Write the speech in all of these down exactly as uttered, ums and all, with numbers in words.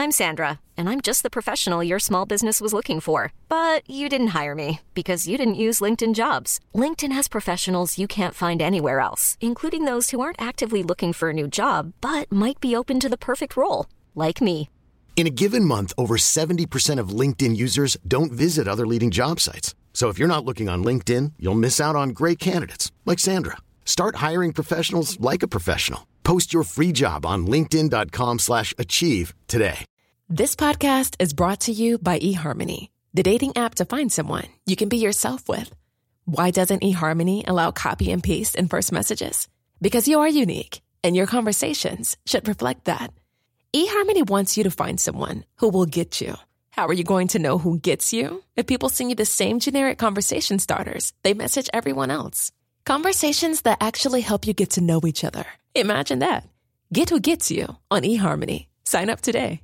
I'm Sandra, and I'm just the professional your small business was looking for. But you didn't hire me because you didn't use LinkedIn Jobs. LinkedIn has professionals you can't find anywhere else, including those who aren't actively looking for a new job, but might be open to the perfect role, like me. In a given month, over seventy percent of LinkedIn users don't visit other leading job sites. So if you're not looking on LinkedIn, you'll miss out on great candidates like Sandra. Start hiring professionals like a professional. Post your free job on linkedin.com slash achieve today. This podcast is brought to you by eHarmony, the dating app to find someone you can be yourself with. Why doesn't eHarmony allow copy and paste in first messages? Because you are unique, and your conversations should reflect that. eHarmony wants you to find someone who will get you. How are you going to know who gets you? If people send you the same generic conversation starters they message everyone else. Conversations that actually help you get to know each other. Imagine that. Get who gets you on eHarmony. Sign up today.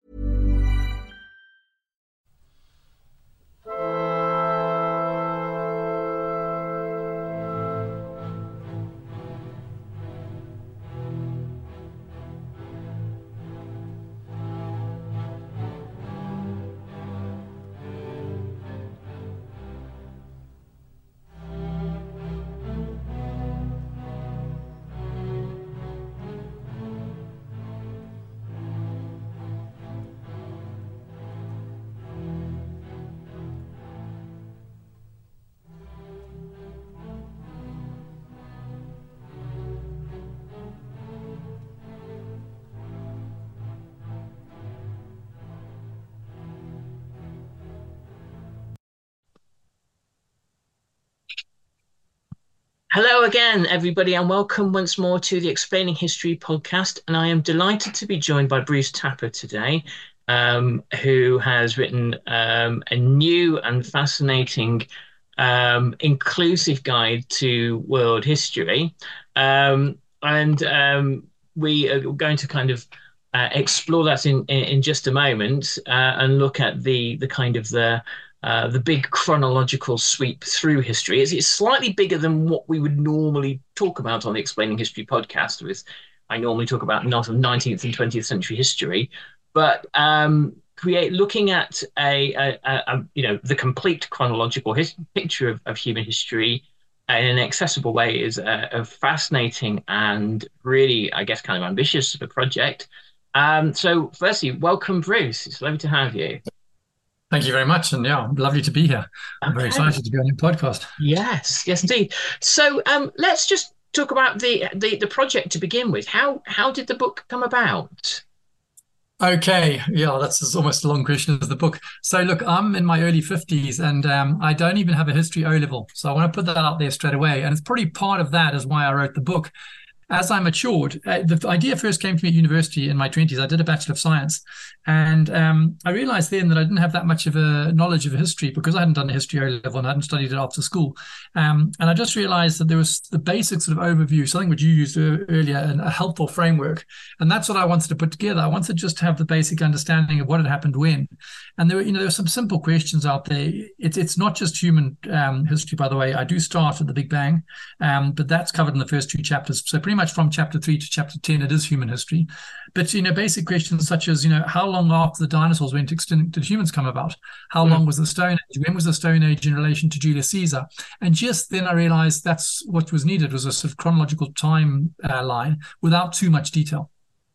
Hello again, everybody, and welcome once more to the Explaining History podcast. And I am delighted to be joined by Bruce Tapper today, um, who has written um, a new and fascinating um, inclusive guide to world history. Um, and um, we are going to kind of uh, explore that in, in, in just a moment uh, and look at the, the kind of the Uh, the big chronological sweep through history. It's, it's slightly bigger than what we would normally talk about on the Explaining History podcast. With I normally talk about not of nineteenth and twentieth century history, but um, create looking at a, a, a, a you know the complete chronological his, picture of, of human history in an accessible way is a, a fascinating and really, I guess, kind of ambitious of a project. Um, so, firstly, welcome, Bruce. It's lovely to have you. Thank you very much. And yeah, lovely to be here. I'm very excited to be on your podcast. Yes, yes, indeed. So um, let's just talk about the, the the project to begin with. How how did the book come about? Okay, yeah, that's as almost a long question as the book. So look, I'm in my early fifties and um, I don't even have a history O-level. So I want to put that out there straight away. And it's probably part of that is why I wrote the book. As I matured, uh, the idea first came to me at university in my twenties. I did a Bachelor of Science. And um, I realized then that I didn't have that much of a knowledge of history because I hadn't done a history O-level and I hadn't studied it after school. Um, and I just realized that there was the basic sort of overview, something which you used earlier, and a helpful framework. And that's what I wanted to put together. I wanted just to have the basic understanding of what had happened when. And there were, you know, there were some simple questions out there. It's it's not just human um, history, by the way. I do start at the Big Bang, um, but that's covered in the first two chapters. So pretty much from chapter three to chapter ten, it is human history. But, you know, basic questions such as, you know, how long after the dinosaurs went extinct did humans come about? How long was the Stone Age? When was the Stone Age in relation to Julius Caesar? And just then I realized that's what was needed, was a sort of chronological time uh, line without too much detail.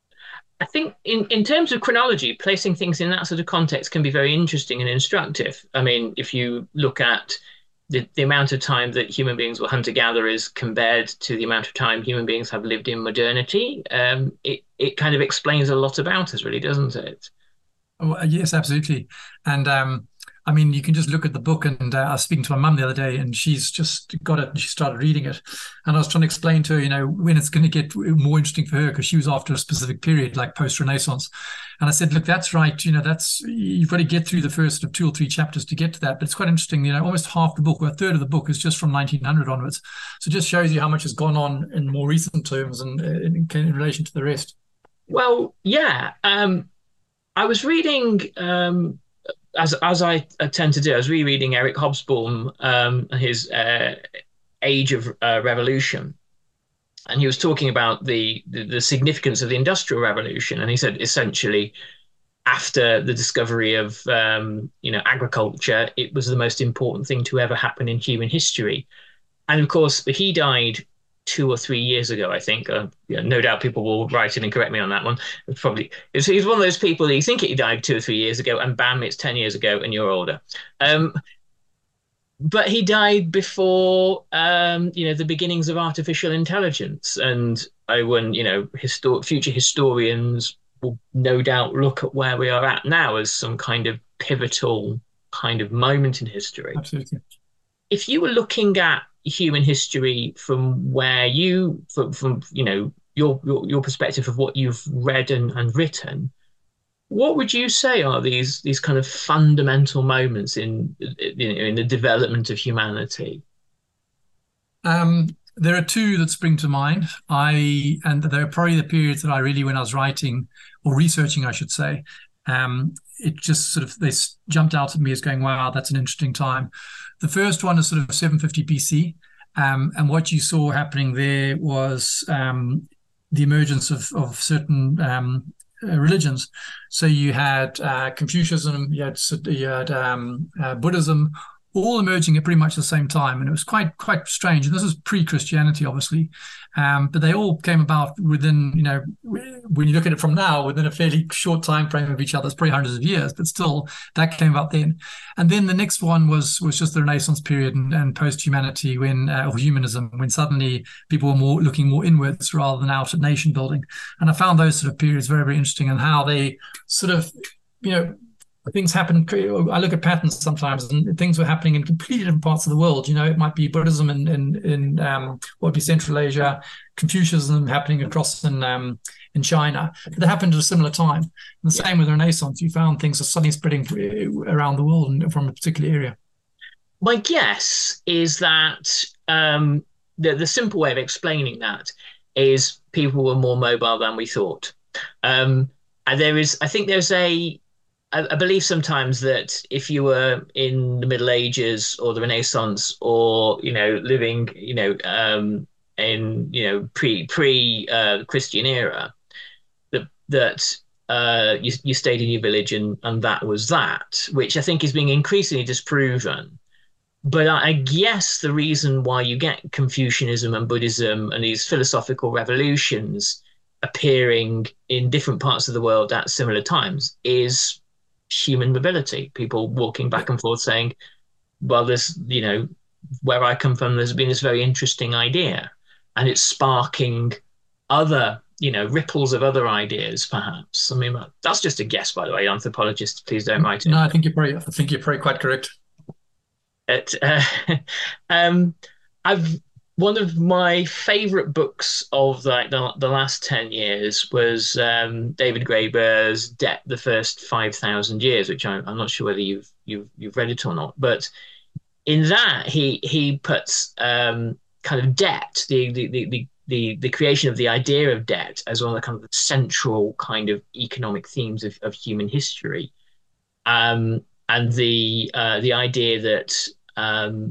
I think in, in terms of chronology, placing things in that sort of context can be very interesting and instructive. I mean, if you look at the, the amount of time that human beings were hunter-gatherers compared to the amount of time human beings have lived in modernity, um, it, it kind of explains a lot about us, really, doesn't it? Oh, yes, absolutely. And um, I mean, you can just look at the book, and uh, I was speaking to my mum the other day, and she's just got it, and she started reading it. And I was trying to explain to her, you know, when it's going to get more interesting for her, because she was after a specific period, like post-Renaissance. And I said, look, that's right. You know, that's, you've got to get through the first of two or three chapters to get to that. But it's quite interesting, you know, almost half the book, or a third of the book is just from nineteen hundred onwards. So it just shows you how much has gone on in more recent terms and in, in relation to the rest. Well, yeah. Um, I was reading... Um... As as I tend to do, I was rereading Eric Hobsbawm, um, his uh, Age of uh, Revolution, and he was talking about the, the the significance of the Industrial Revolution, and he said essentially, after the discovery of um, you know agriculture, it was the most important thing to ever happen in human history. And of course, he died two or three years ago, I think. Uh, yeah, no doubt people will write in and correct me on that one. It's probably it's, he's one of those people that you think he died two or three years ago, and bam, it's ten years ago, and you're older. Um, but he died before um, you know the beginnings of artificial intelligence, and I when you know histor- future historians will no doubt look at where we are at now as some kind of pivotal kind of moment in history. Absolutely. If you were looking at human history from where you, from, from you know, your, your your perspective of what you've read and, and written, what would you say are these these kind of fundamental moments in in, in the development of humanity? Um, there are two that spring to mind. I and they're probably the periods that I really, when I was writing or researching, I should say, um, it just sort of they jumped out at me as going, "Wow, that's an interesting time." The first one is sort of seven fifty B C, um, and what you saw happening there was um, the emergence of of certain um, uh, religions. So you had uh, Confucianism, you had you had um, uh, Buddhism, all emerging at pretty much the same time, and it was quite quite strange. And this is pre-Christianity, obviously, um, but they all came about within, you know, when you look at it from now, within a fairly short time frame of each other. It's probably hundreds of years, but still, that came about then. And then the next one was was just the Renaissance period and, and post-humanity, when uh, or humanism, when suddenly people were more looking more inwards rather than out at nation building. And I found those sort of periods very, very interesting, and how they sort of, you know, things happen. I look at patterns sometimes, and things were happening in completely different parts of the world. You know, it might be Buddhism in in, in um, what would be Central Asia, Confucianism happening across in um, in China. But they happened at a similar time. And the same with the Renaissance. You found things are suddenly spreading around the world and from a particular area. My guess is that um, the the simple way of explaining that is people were more mobile than we thought. Um, and there is, I think, there's a I believe sometimes that if you were in the Middle Ages or the Renaissance, or, you know, living, you know, um, in, you know, pre pre uh, Christian era, that that uh, you you stayed in your village and and that was that, which I think is being increasingly disproven. But I guess the reason why you get Confucianism and Buddhism and these philosophical revolutions appearing in different parts of the world at similar times is human mobility, people walking back and forth saying, well, there's, you know, where I come from, there's been this very interesting idea, and it's sparking other, you know, ripples of other ideas, perhaps. I mean, that's just a guess, by the way. Anthropologists, please don't write it. No, I think you're probably, I think you're probably quite correct. It, uh, um, I've one of my favorite books of like the, the last ten years was um, David Graeber's Debt: The First five thousand Years, which I'm, I'm not sure whether you've you've you've read it or not. But in that, he he puts um, kind of debt, the the, the the the creation of the idea of debt, as one of the kind of central kind of economic themes of, of human history, um, and the uh, the idea that um,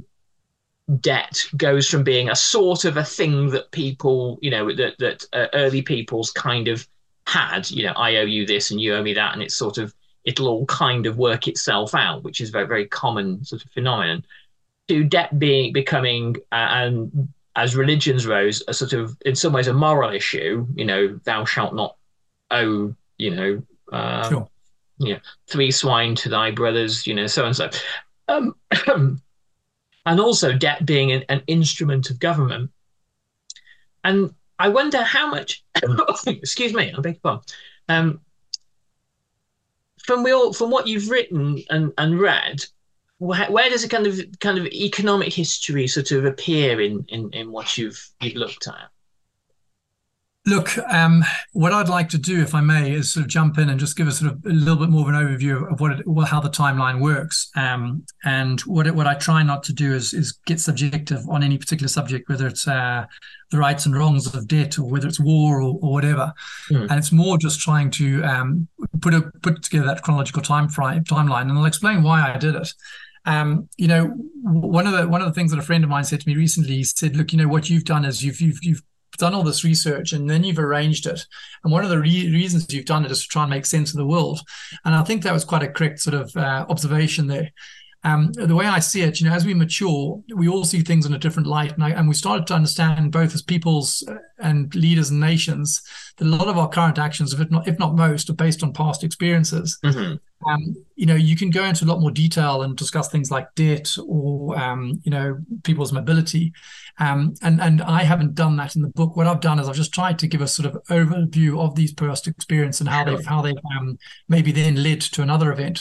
debt goes from being a sort of a thing that people, you know, that that uh, early peoples kind of had, you know, I owe you this and you owe me that, and it's sort of, it'll all kind of work itself out, which is a very, very common sort of phenomenon, to debt being becoming, uh, and as religions rose, a sort of, in some ways, a moral issue, you know, thou shalt not owe, you know, uh, sure. you know, three swine to thy brothers, you know, so and so. Um, and also debt being an, an instrument of government. And I wonder how much, excuse me, I beg your pardon, um, from, we from what you've written and, and read, where, where does a kind of kind of economic history sort of appear in, in, in what you've, you've looked at? Look, um, what I'd like to do, if I may, is sort of jump in and just give us sort of a little bit more of an overview of what it, well, how the timeline works. Um, and what it, what I try not to do is is get subjective on any particular subject, whether it's uh, the rights and wrongs of debt, or whether it's war, or, or whatever. Mm. And it's more just trying to um, put a, put together that chronological time frame, timeline, and I'll explain why I did it. Um, you know, one of the one of the things that a friend of mine said to me recently, he said, "Look, you know, what you've done is you've you've you've done all this research and then you've arranged it. And one of the re- reasons you've done it is to try and make sense of the world. And I think that was quite a correct sort of uh, observation there. Um, the way I see it, you know, as we mature, we all see things in a different light. And, I, and we started to understand, both as peoples and leaders and nations, that a lot of our current actions, if not, if not most, are based on past experiences. Mm-hmm. Um, you know, you can go into a lot more detail and discuss things like debt or, um, you know, people's mobility. Um, and, and I haven't done that in the book. What I've done is I've just tried to give a sort of overview of these past experience and how sure. they've, how they've um, maybe then led to another event.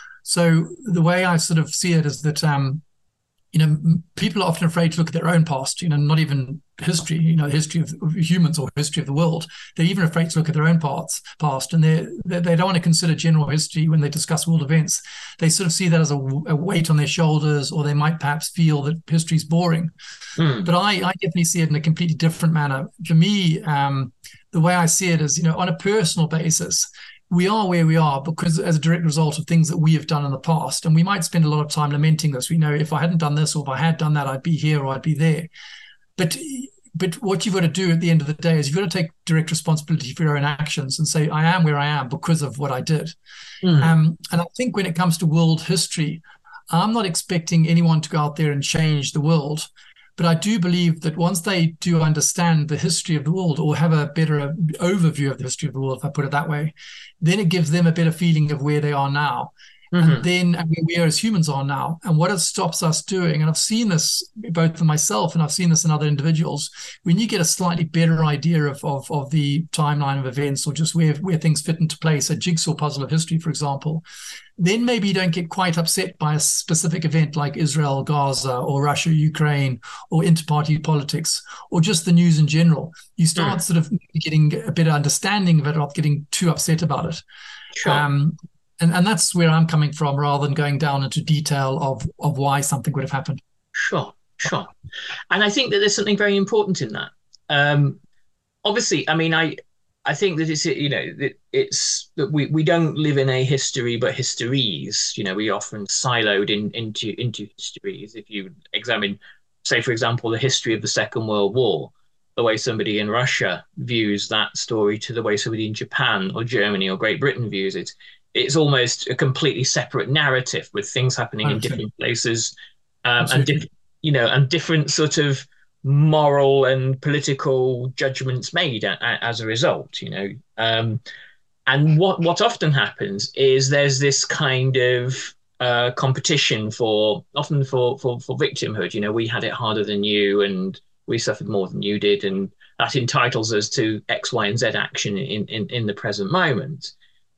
So the way I sort of see it is that, um, you know, people are often afraid to look at their own past, you know, not even history, you know, history of humans or history of the world. They're even afraid to look at their own parts, past, and they they don't want to consider general history when they discuss world events. They sort of see that as a, a weight on their shoulders, or they might perhaps feel that history is boring. Mm. But I, I definitely see it in a completely different manner. For me, um, the way I see it is, you know, on a personal basis, we are where we are because as a direct result of things that we have done in the past. And we might spend a lot of time lamenting this. We know if I hadn't done this, or if I had done that, I'd be here or I'd be there. But but what you've got to do at the end of the day is you've got to take direct responsibility for your own actions and say, I am where I am because of what I did. Mm. Um, and I think when it comes to world history, I'm not expecting anyone to go out there and change the world. But I do believe that once they do understand the history of the world, or have a better overview of the history of the world, if I put it that way, then it gives them a better feeling of where they are now. Mm-hmm. And then and where we as humans are now. And what it stops us doing, and I've seen this both for myself and I've seen this in other individuals, when you get a slightly better idea of, of, of the timeline of events, or just where, where things fit into place, a jigsaw puzzle of history, for example, then maybe you don't get quite upset by a specific event like Israel, Gaza, or Russia, Ukraine, or inter-party politics, or just the news in general. You start mm. sort of getting a better understanding of it, not getting too upset about it. Sure. Um, and, and that's where I'm coming from, rather than going down into detail of, of why something would have happened. Sure, sure. And I think that there's something very important in that. Um, obviously, I mean, I... I think that it's, you know, that it's that we, we don't live in a history, but histories. You know, we often siloed in, into into histories. If you examine, say, for example, the history of the Second World War, the way somebody in Russia views that story to the way somebody in Japan or Germany or Great Britain views it, it's almost a completely separate narrative with things happening in different places, um, and different, you know, and different sort of moral and political judgments made a, a, as a result, you know. Um, and what, what often happens is there's this kind of uh, competition for, often for, for, for victimhood. You know, we had it harder than you and we suffered more than you did. And that entitles us to X, Y, and Z action in, in, in the present moment.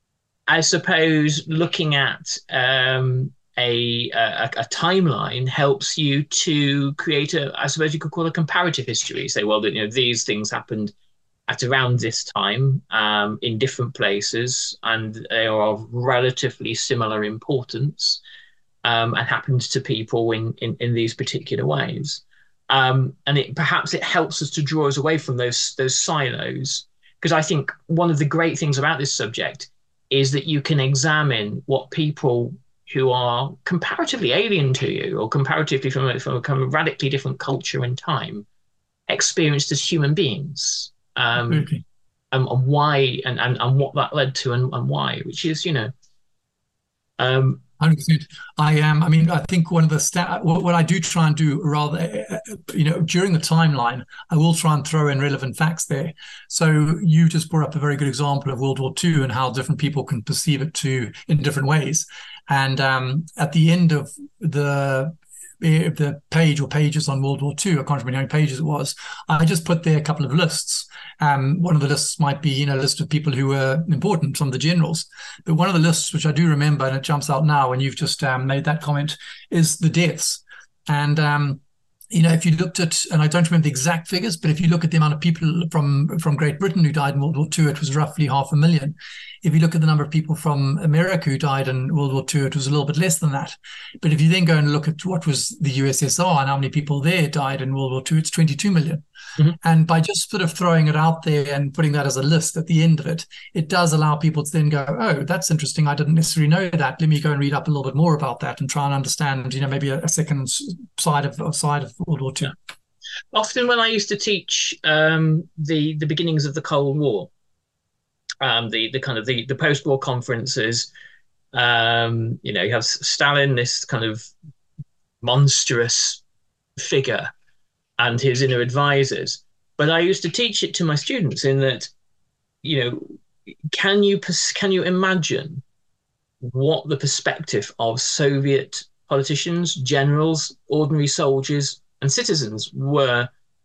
I suppose looking at um, A, a, a timeline helps you to create a, I suppose you could call a comparative history. Say, well, you know, these things happened at around this time um, in different places, and they are of relatively similar importance, um, and happened to people in, in, in these particular ways. Um, and it perhaps it helps us to draw us away from those those silos, because I think one of the great things about this subject is that you can examine what people who are comparatively alien to you, or comparatively from a, from a kind of radically different culture and time, experienced as human beings, um, okay. and, and why, and, and, and what that led to, and, and why, which is, you know, um, one hundred percent. I am. I mean, I think one of the stat, what, what I do try and do, rather, you know, during the timeline, I will try and throw in relevant facts there. So you just brought up a very good example of World War Two and how different people can perceive it too in different ways. And um, at the end of the the page or pages on World War Two, I can't remember how many pages it was, I just put there a couple of lists. Um, one of the lists might be, you know, a list of people who were important, some of the generals. But one of the lists, which I do remember, and it jumps out now when you've just um, made that comment, is the deaths. And, um, you know, if you looked at, and I don't remember the exact figures, but if you look at the amount of people from, from Great Britain who died in World War Two, it was roughly half a million. If you look at the number of people from America who died in World War Two, it was a little bit less than that. But if you then go and look at what was the U S S R and how many people there died in World War Two, it's twenty-two million. Mm-hmm. And by just sort of throwing it out there and putting that as a list at the end of it, it does allow people to then go, oh, that's interesting. I didn't necessarily know that. Let me go and read up a little bit more about that and try and understand, you know, maybe a, a second side of, side of World War Two. Yeah. Often when I used to teach um, the the beginnings of the Cold War, um, the the kind of the the post-war conferences, um, you know, you have Stalin, this kind of monstrous figure, and his inner advisors. But I used to teach it to my students in that, you know, can you can you imagine what the perspective of Soviet politicians, generals, ordinary soldiers, and citizens were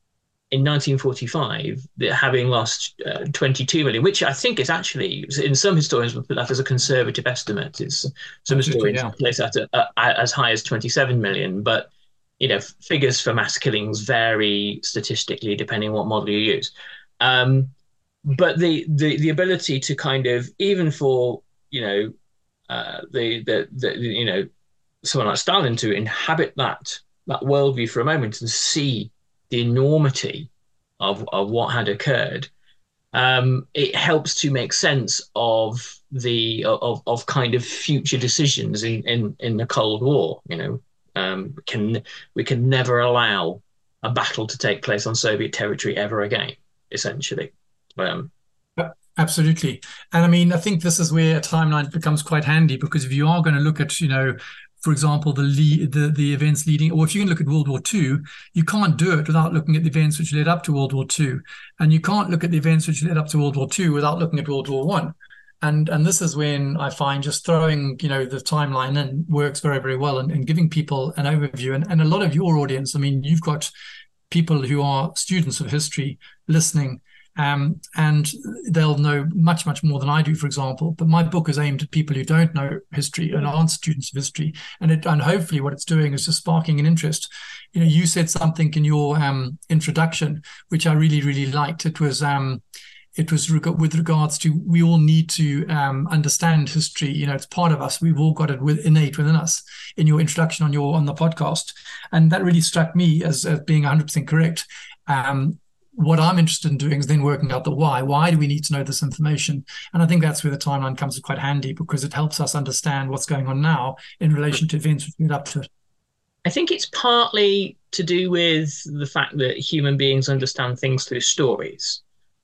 in nineteen forty-five, having lost uh, twenty-two million, which I think is actually, in some historians would put that as a conservative estimate. It's, some historians yeah. place that at, uh, as high as twenty-seven million, but you know, figures for mass killings vary statistically depending on what model you use. Um, but the, the the ability to kind of, even for, you know, uh, the, the the you know, someone like Stalin to inhabit that that worldview for a moment and see the enormity of, of what had occurred, um, it helps to make sense of the of of kind of future decisions in in, in the Cold War. You know, um, we can we can never allow a battle to take place on Soviet territory ever again, essentially. Um, Absolutely. And I mean, I think this is where a timeline becomes quite handy, because if you are going to look at, you know, for example, the lead, the the events leading, or if you can look at World War Two, you can't do it without looking at the events which led up to World War Two, and you can't look at the events which led up to World War Two without looking at World War One. And and this is when I find just throwing, you know, the timeline in works very, very well, and, and giving people an overview. And, and a lot of your audience, I mean, you've got people who are students of history listening. Um, and they'll know much, much more than I do, for example. But my book is aimed at people who don't know history and aren't students of history. And it, and hopefully what it's doing is just sparking an interest. You know, you said something in your um, introduction, which I really, really liked. It was um, it was reg- with regards to, we all need to um, understand history. You know, it's part of us. We've all got it with, innate within us. In your introduction on your on the podcast, and that really struck me as, as being one hundred percent correct. Um, What I'm interested in doing is then working out the why. Why do we need to know this information? And I think that's where the timeline comes quite handy, because it helps us understand what's going on now in relation to events which lead up to it. I think it's partly to do with the fact that human beings understand things through stories.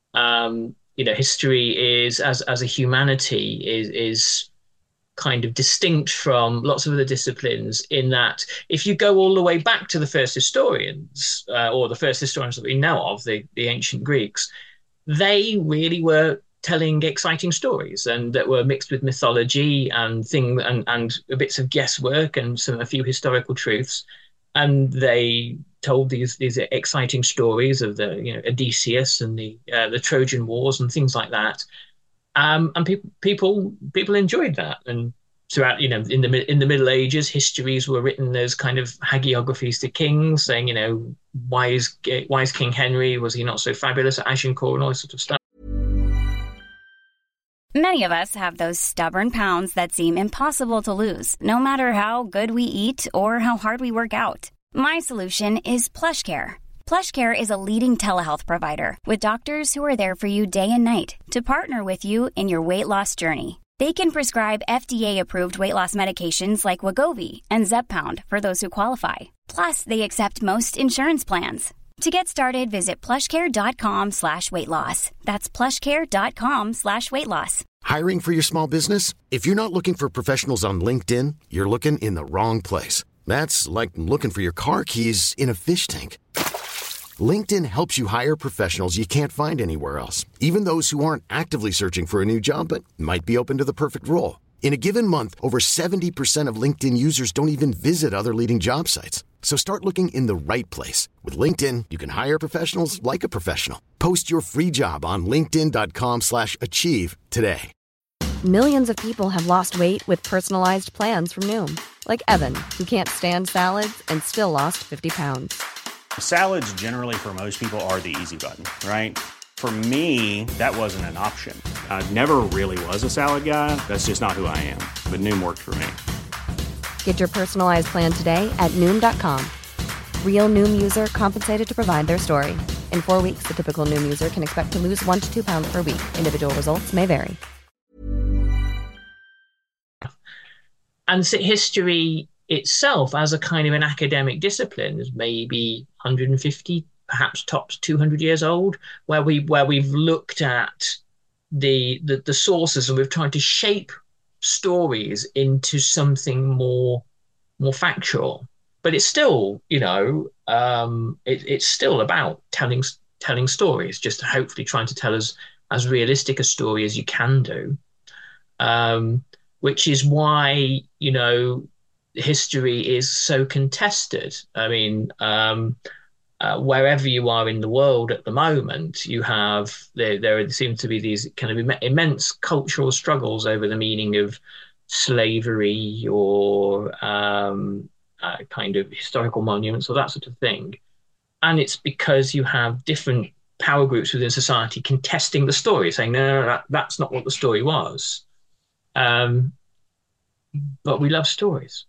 Um, you know, history is, as as a humanity, is is kind of distinct from lots of other disciplines, in that if you go all the way back to the first historians, uh, or the first historians that we know of, the, the ancient Greeks, they really were telling exciting stories, and that were mixed with mythology and thing and, and bits of guesswork and some a few historical truths. And they told these these exciting stories of the, you know, Odysseus and the uh, the Trojan Wars and things like that. Um, and people people people enjoyed that. And throughout, you know, in the in the Middle Ages, histories were written as kind of hagiographies to kings, saying, you know, why is why is King Henry, was he not so fabulous at Agincourt, and all this sort of stuff. Many of us have those stubborn pounds that seem impossible to lose, no matter how good we eat or how hard we work out. My solution is PlushCare. PlushCare is a leading telehealth provider with doctors who are there for you day and night to partner with you in your weight loss journey. They can prescribe F D A-approved weight loss medications like Wegovy and Zepbound for those who qualify. Plus, they accept most insurance plans. To get started, visit plushcare.com slash weight loss. That's plushcare.com slash weight loss. Hiring for your small business? If you're not looking for professionals on LinkedIn, you're looking in the wrong place. That's like looking for your car keys in a fish tank. LinkedIn helps you hire professionals you can't find anywhere else, even those who aren't actively searching for a new job but might be open to the perfect role. In a given month, over seventy percent of LinkedIn users don't even visit other leading job sites. So start looking in the right place. With LinkedIn, you can hire professionals like a professional. Post your free job on linkedin.com slash achieve today. Millions of people have lost weight with personalized plans from Noom. Like Evan, who can't stand salads and still lost fifty pounds. Salads generally for most people are the easy button, right? For me, that wasn't an option. I never really was a salad guy. That's just not who I am. But Noom worked for me. Get your personalized plan today at Noom dot com. Real Noom user compensated to provide their story. In four weeks, the typical Noom user can expect to lose one to two pounds per week. Individual results may vary. And so history itself, as a kind of an academic discipline, is maybe one hundred fifty perhaps tops two hundred years old, where we where we've looked at the, the the sources and we've tried to shape stories into something more more factual. But it's still, you know, um, it, it's still about telling telling stories, just hopefully trying to tell us as realistic a story as you can do. Um, which is why, you know, history is so contested. I mean, um, uh, wherever you are in the world at the moment, you have there there seem to be these kind of Im- immense cultural struggles over the meaning of slavery or um, uh, kind of historical monuments or that sort of thing. And it's because you have different power groups within society contesting the story, saying, no, no, no that, that's not what the story was. Um, but we love stories.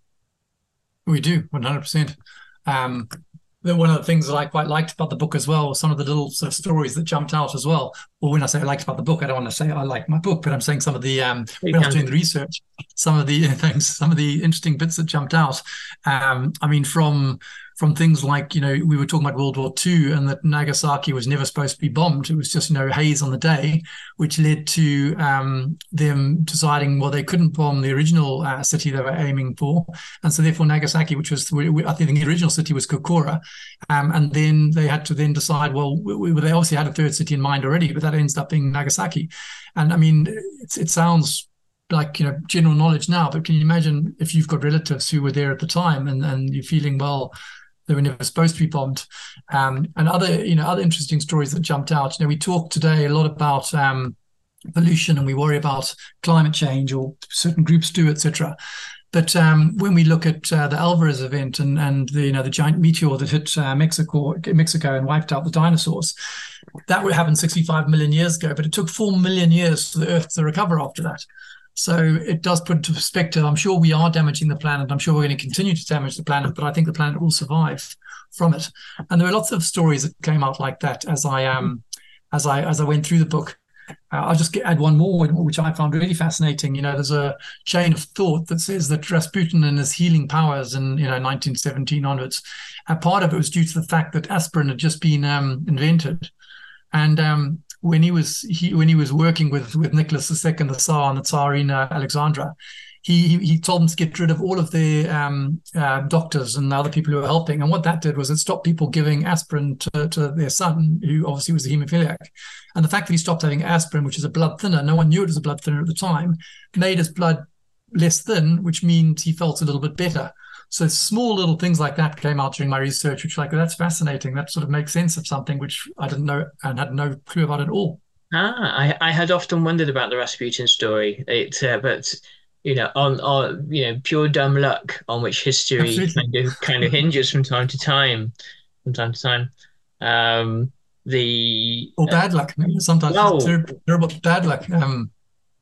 We do, one hundred percent. Um, one of the things that I quite liked about the book as well was some of the little sort of stories that jumped out as well. Well, when I say I liked about the book, I don't want to say I like my book, but I'm saying some of the, um, when I was doing the research, some of the things, some of the interesting bits that jumped out. Um, I mean, from from things like, you know, we were talking about World War Two and that Nagasaki was never supposed to be bombed. It was just, you know, haze on the day, which led to um, them deciding, well, they couldn't bomb the original uh, city they were aiming for. And so therefore Nagasaki, which was, I think the original city was Kokura. Um, and then they had to then decide, well, we, we, they obviously had a third city in mind already, but that ends up being Nagasaki. And I mean, it, it sounds like, you know, general knowledge now, but can you imagine if you've got relatives who were there at the time and, and you're feeling, well, they were never supposed to be bombed. Um, and other, you know, other interesting stories that jumped out. You know, we talk today a lot about um, pollution and we worry about climate change, or certain groups do, et cetera. But um, when we look at uh, the Alvarez event and and the, you know, the giant meteor that hit uh, Mexico, Mexico and wiped out the dinosaurs, that would happen sixty-five million years ago. But it took four million years for the Earth to recover after that. So it does put into perspective. I'm sure we are damaging the planet. I'm sure we're going to continue to damage the planet, but I think the planet will survive from it. And there were lots of stories that came out like that as I um as I as I went through the book. Uh, I'll just get, add one more, which I found really fascinating. You know, there's a chain of thought that says that Rasputin and his healing powers in, you know, nineteen seventeen onwards, a part of it was due to the fact that aspirin had just been um, invented, and um, when he was he when he was working with with Nicholas the Second, the Tsar, and the Tsarina Alexandra, he he, he told them to get rid of all of the um, uh, doctors and the other people who were helping. And what that did was it stopped people giving aspirin to, to their son, who obviously was a haemophiliac. And the fact that he stopped having aspirin, which is a blood thinner, no one knew it was a blood thinner at the time, made his blood less thin, which means he felt a little bit better. So small little things like that came out during my research, which, like, that's fascinating. That sort of makes sense of something which I didn't know and had no clue about at all. Ah, I, I had often wondered about the Rasputin story. It, uh, but you know, on on you know, pure dumb luck on which history kind of kind of hinges from time to time, from time to time. Um, the or bad uh, luck. Sometimes well, it's terrible, terrible bad luck. Um,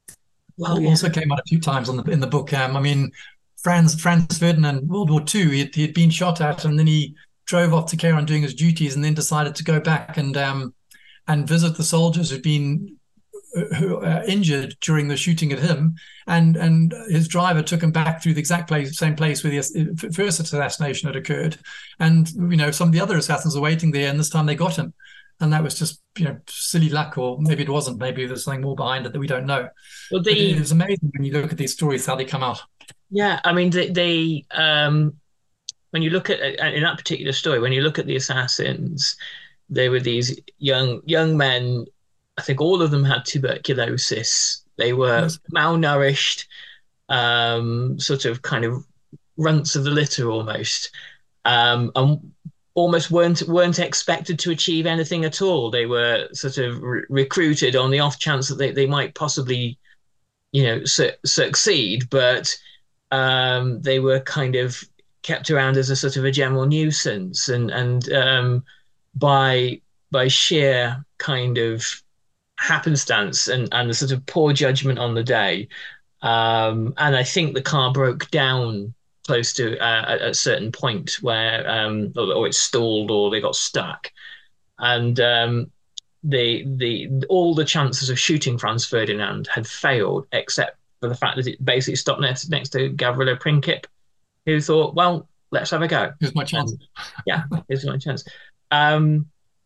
well, yeah. Also came out a few times on the in the book. Um, I mean. Franz Franz Ferdinand, World War Two, he had, he had been shot at, and then he drove off to carry on doing his duties, and then decided to go back and um, and visit the soldiers who'd been who, uh, injured during the shooting at him. And and his driver took him back through the exact place, same place where the first assassination had occurred. And you know, some of the other assassins were waiting there, and this time they got him. And that was just, you know, silly luck, or maybe it wasn't. Maybe there's something more behind it that we don't know. Well, the, it is amazing when you look at these stories how they come out. Yeah, I mean, they, they um, when you look at, in that particular story, when you look at the assassins, they were these young young men. I think all of them had tuberculosis. They were yes. malnourished, um, sort of kind of runts of the litter almost, um, and almost weren't weren't expected to achieve anything at all. They were sort of re- recruited on the off chance that they, they might possibly, you know, su- succeed, but Um, they were kind of kept around as a sort of a general nuisance, and and um, by by sheer kind of happenstance and, and the sort of poor judgment on the day, um, and I think the car broke down close to uh, at a certain point where um, or, or it stalled or they got stuck, and um, the the all the chances of shooting Franz Ferdinand had failed except for the fact that it basically stopped next, next to Gavrilo Princip, who thought, well, let's have a go. Here's my chance. And, yeah, here's my chance. Um,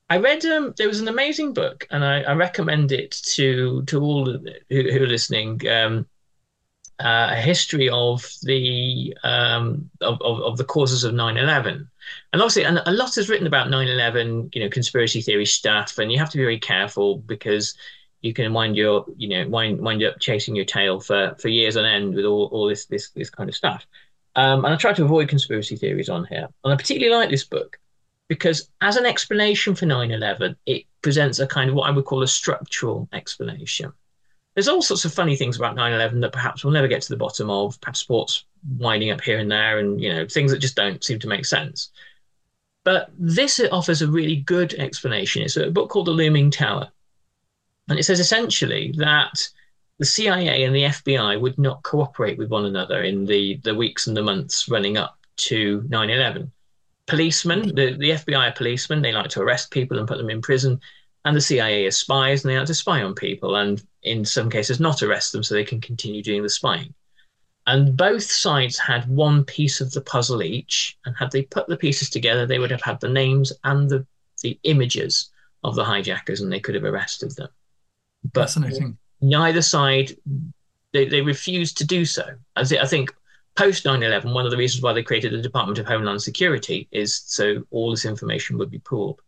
I read um there was an amazing book, and I, I recommend it to to all who, who are listening. Um, uh, a history of the um of, of, of the causes of nine eleven. And obviously, and a lot is written about nine eleven, you know, conspiracy theory stuff, and you have to be very careful because you can wind your, you know, wind wind up chasing your tail for for years on end with all, all this this this kind of stuff. Um, and I try to avoid conspiracy theories on here. And I particularly like this book because as an explanation for nine eleven, it presents a kind of what I would call a structural explanation. There's all sorts of funny things about nine eleven that perhaps we'll never get to the bottom of, passports winding up here and there, and you know, things that just don't seem to make sense. But this offers a really good explanation. It's a book called The Looming Tower. And it says essentially that the C I A and the F B I would not cooperate with one another in the, the weeks and the months running up to nine eleven. Policemen, the, the F B I are policemen, they like to arrest people and put them in prison. And the C I A is spies, and they like to spy on people, and in some cases not arrest them so they can continue doing the spying. And both sides had one piece of the puzzle each, and had they put the pieces together, they would have had the names and the, the images of the hijackers, and they could have arrested them. But Fascinating. Neither side, they, they refused to do so. As I think post nine eleven, one of the reasons why they created the Department of Homeland Security is so all this information would be pooled.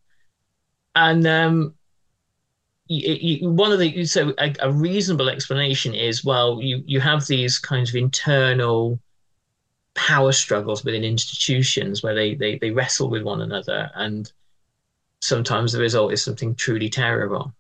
And um, you, you, one of the so a, a reasonable explanation is, well, you you have these kinds of internal power struggles within institutions where they they they wrestle with one another, and sometimes the result is something truly terrible.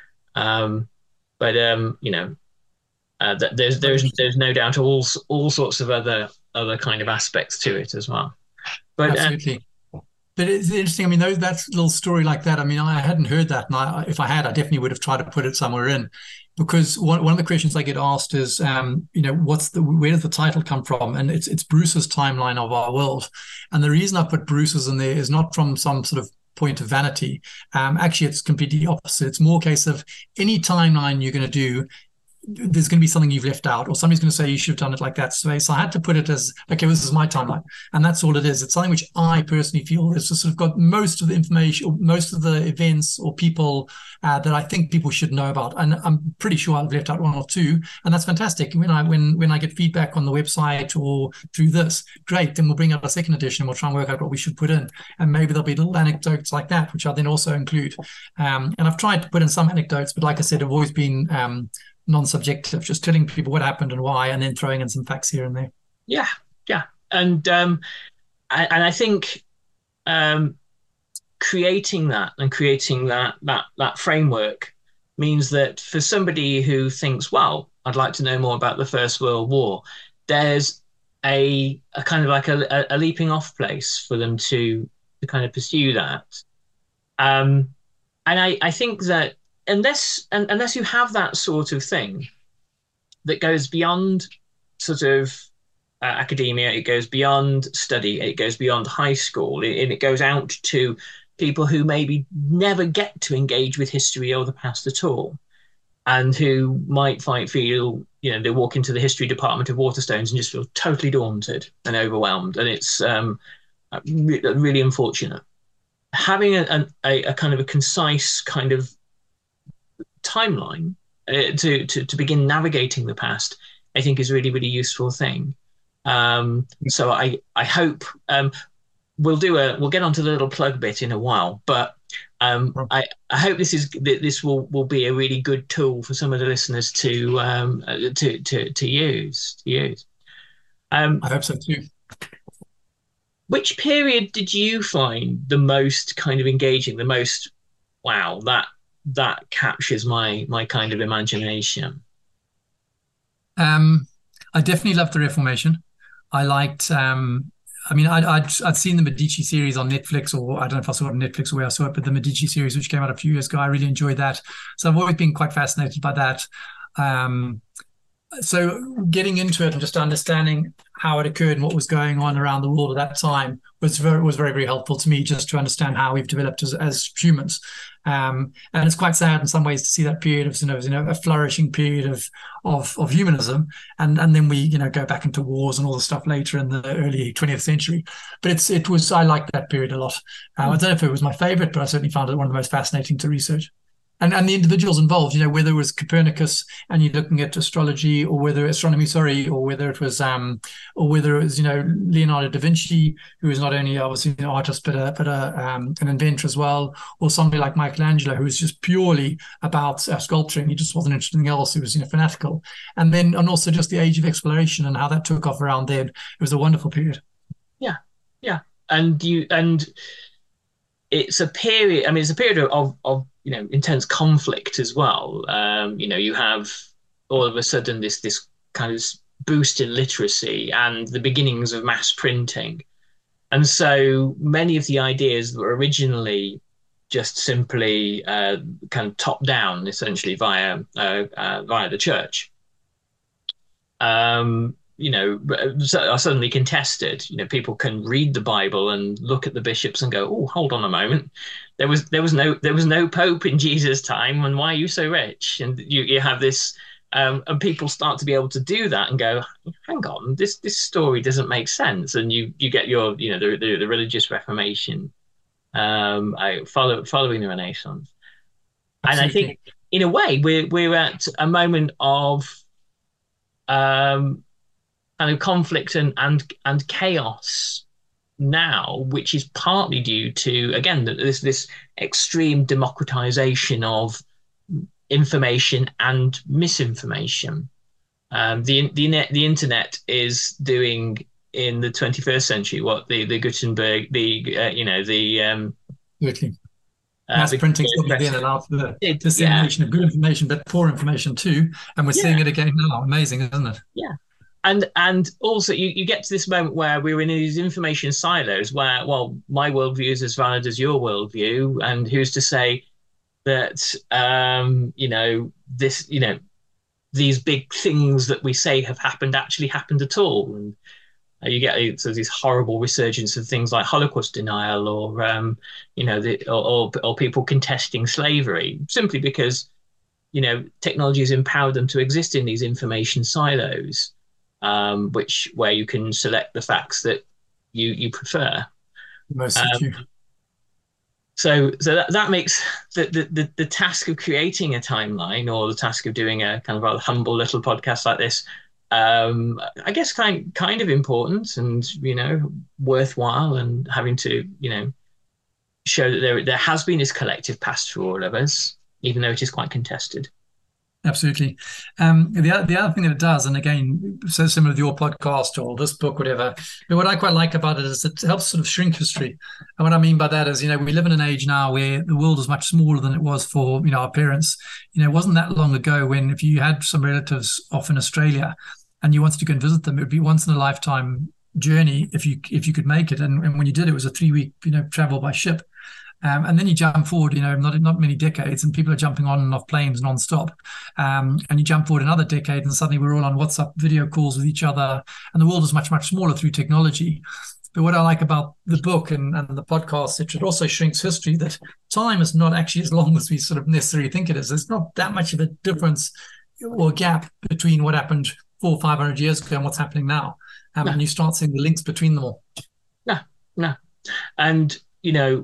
Um, but um, you know, uh, th- there's there's there's no doubt all all sorts of other other kind of aspects to it as well. But absolutely. Uh, But it's interesting. I mean, those, that little story like that, I mean, I hadn't heard that. And I, if I had, I definitely would have tried to put it somewhere in. Because one, one of the questions I get asked is, um, you know, what's the, where does the title come from? And it's it's Bruce's Timeline of Our World. And the reason I put Bruce's in there is not from some sort of point of vanity. Um, actually, it's completely opposite. It's more a case of any timeline you're going to do, there's going to be something you've left out, or somebody's going to say you should have done it like that. So, so I had to put it as, okay, this is my timeline. And that's all it is. It's something which I personally feel has sort of got most of the information, or most of the events or people uh, that I think people should know about. And I'm pretty sure I've left out one or two. And that's fantastic. When I when when I get feedback on the website or through this, great. Then we'll bring out a second edition and we'll try and work out what we should put in. And maybe there'll be little anecdotes like that, which I then also include. Um, and I've tried to put in some anecdotes, but like I said, I've always been um, non-subjective, just telling people what happened and why, and then throwing in some facts here and there. Yeah, yeah, and um, I, and I think um, creating that and creating that that that framework means that for somebody who thinks, well, I'd like to know more about the First World War, there's a, a kind of like a, a leaping off place for them to to kind of pursue that. Um, and I, I think that unless unless you have that sort of thing that goes beyond sort of uh, academia, it goes beyond study, it goes beyond high school, and it goes out to people who maybe never get to engage with history or the past at all, and who might find, feel, you know, they walk into the history department of Waterstones and just feel totally daunted and overwhelmed, and it's um, really unfortunate. Having a, a, a kind of a concise kind of timeline uh, to, to to begin navigating the past, I think is a really, really useful thing. Um, so I I hope um, we'll do a we'll get onto the little plug bit in a while, but um, I I hope this is this will will be a really good tool for some of the listeners to um to to to use to use. Um, I hope so too. Which period did you find the most kind of engaging, the most, wow, that that captures my my kind of imagination? Um, I definitely loved the Reformation. I liked, um, I mean, I'd, I'd, I'd seen the Medici series on Netflix, or I don't know if I saw it on Netflix or where I saw it, but the Medici series, which came out a few years ago, I really enjoyed that. So I've always been quite fascinated by that. Um, so getting into it and just understanding how it occurred and what was going on around the world at that time was very was very very helpful to me, just to understand how we've developed as, as humans. Um, and it's quite sad in some ways to see that period of, you know, you know a flourishing period of of of humanism, and and then we, you know, go back into wars and all the stuff later in the early twentieth century. But it's it was I liked that period a lot. Uh, mm. I don't know if it was my favorite, but I certainly found it one of the most fascinating to research. And and the individuals involved, you know, whether it was Copernicus and you're looking at astrology, or whether astronomy, sorry, or whether it was, um, or whether it was, you know, Leonardo da Vinci, who was not only obviously an artist but a but a um, an inventor as well, or somebody like Michelangelo, who was just purely about uh, sculpturing. He just wasn't interested in anything else. He was, you know, fanatical. And then and also just the age of exploration and how that took off around then. It was a wonderful period. Yeah, yeah, and you and it's a period. I mean, it's a period of of you know, intense conflict as well. Um, you know, you have all of a sudden this this kind of boost in literacy and the beginnings of mass printing. And so many of the ideas that were originally just simply uh, kind of top down, essentially via uh, uh, via the church, um, you know, are suddenly contested. You know, people can read the Bible and look at the bishops and go, "Oh, hold on a moment. There was there was no there was no pope in Jesus' time, and why are you so rich?" And you you have this, um, and people start to be able to do that and go, "Hang on, this this story doesn't make sense." And you you get your you know the the, the religious Reformation, um, I follow following the Renaissance, Absolutely. And I think in a way we're we're at a moment of, um. kind of conflict and, and and chaos now, which is partly due to, again, this this extreme democratization of information and misinformation. Um, the the the internet is doing in the twenty-first century what the the Gutenberg the uh, you know the um, Absolutely. Mass uh, printing then allowed for the it, dissemination yeah. of good information, but poor information too, and we're yeah. seeing it again now. Amazing, isn't it? Yeah. And and also you, you get to this moment where we're in these information silos where, well, my worldview is as valid as your worldview, and who's to say that um, you know this you know these big things that we say have happened actually happened at all? And uh, you get so these horrible resurgence of things like Holocaust denial, or um, you know the or, or or people contesting slavery simply because you know technology has empowered them to exist in these information silos. Um, which where you can select the facts that you you prefer. Most um, so so that, that makes the, the, the, the task of creating a timeline, or the task of doing a kind of rather humble little podcast like this, um, I guess kind kind of important and you know worthwhile, and having to you know show that there there has been this collective past for all of us, even though it is quite contested. Absolutely. Um, the, the other thing that it does, and again, so similar to your podcast or this book, whatever, but what I quite like about it is it helps sort of shrink history. And what I mean by that is, you know, we live in an age now where the world is much smaller than it was for, you know, our parents. You know, it wasn't that long ago when if you had some relatives off in Australia and you wanted to go and visit them, it would be once in a lifetime journey if you if you could make it. And, and when you did, it was a three week, you know, travel by ship. Um, and then you jump forward, you know, not not many decades, and people are jumping on and off planes nonstop. Um, and you jump forward another decade, and suddenly we're all on WhatsApp video calls with each other, and the world is much, much smaller through technology. But what I like about the book and, and the podcast, it also shrinks history, that time is not actually as long as we sort of necessarily think it is. There's not that much of a difference or gap between what happened four or five hundred years ago and what's happening now. Um, no. And you start seeing the links between them all. No, no. And, you know,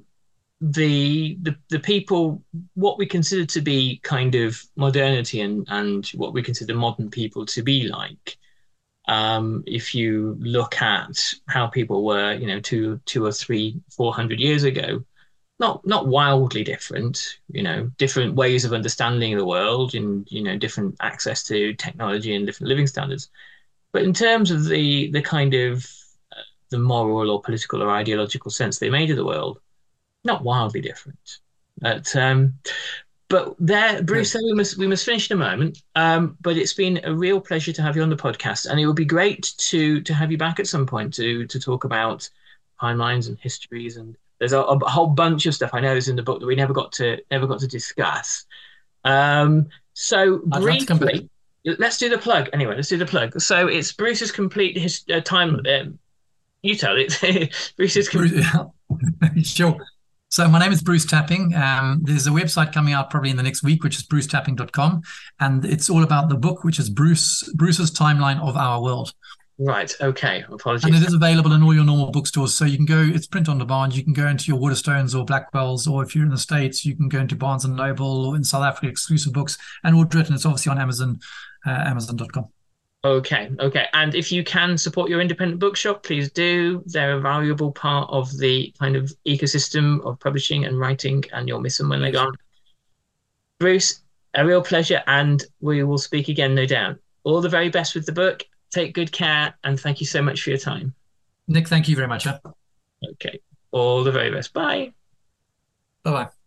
The, the the people, what we consider to be kind of modernity and, and what we consider modern people to be like, um, if you look at how people were, you know, two two or three, four hundred years ago, not not wildly different, you know, different ways of understanding the world and, you know, different access to technology and different living standards. But in terms of the the kind of uh, the moral or political or ideological sense they made of the world, not wildly different. But um, but there, Bruce, we must we must finish in a moment. Um, but it's been a real pleasure to have you on the podcast, and it would be great to to have you back at some point to to talk about timelines and histories. And there's a, a whole bunch of stuff I know is in the book that we never got to never got to discuss. Um, so I'd briefly, let's do the plug anyway. Let's do the plug. So it's Bruce's complete his uh, time. Um, you tell it. Bruce's complete. Sure. So my name is Bruce Tapping. Um, there's a website coming out probably in the next week, which is bruce tapping dot com, and it's all about the book, which is Bruce Bruce's Timeline of Our World. Right. Okay. Apologies. And it is available in all your normal bookstores. So you can go, it's print on demand. You can go into your Waterstones or Blackwells, or if you're in the States, you can go into Barnes and Noble, or in South Africa, Exclusive Books, and order it. And it's obviously on Amazon, uh, amazon dot com. Okay. Okay. And if you can support your independent bookshop, please do. They're a valuable part of the kind of ecosystem of publishing and writing, and you'll miss them when they're gone. Bruce, a real pleasure, and we will speak again, no doubt. All the very best with the book. Take good care, and thank you so much for your time. Nick, thank you very much. Huh? Okay. All the very best. Bye. Bye-bye.